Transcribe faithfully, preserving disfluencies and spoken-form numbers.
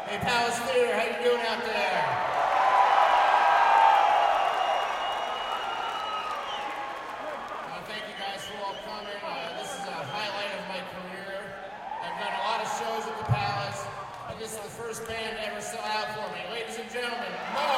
Hey, Palace Theater, how you doing out there? Uh, thank you guys for all coming. Uh, this is a highlight of my career. I've done a lot of shows at the Palace, and this is the first band to ever sell out for me. Ladies and gentlemen, Mo!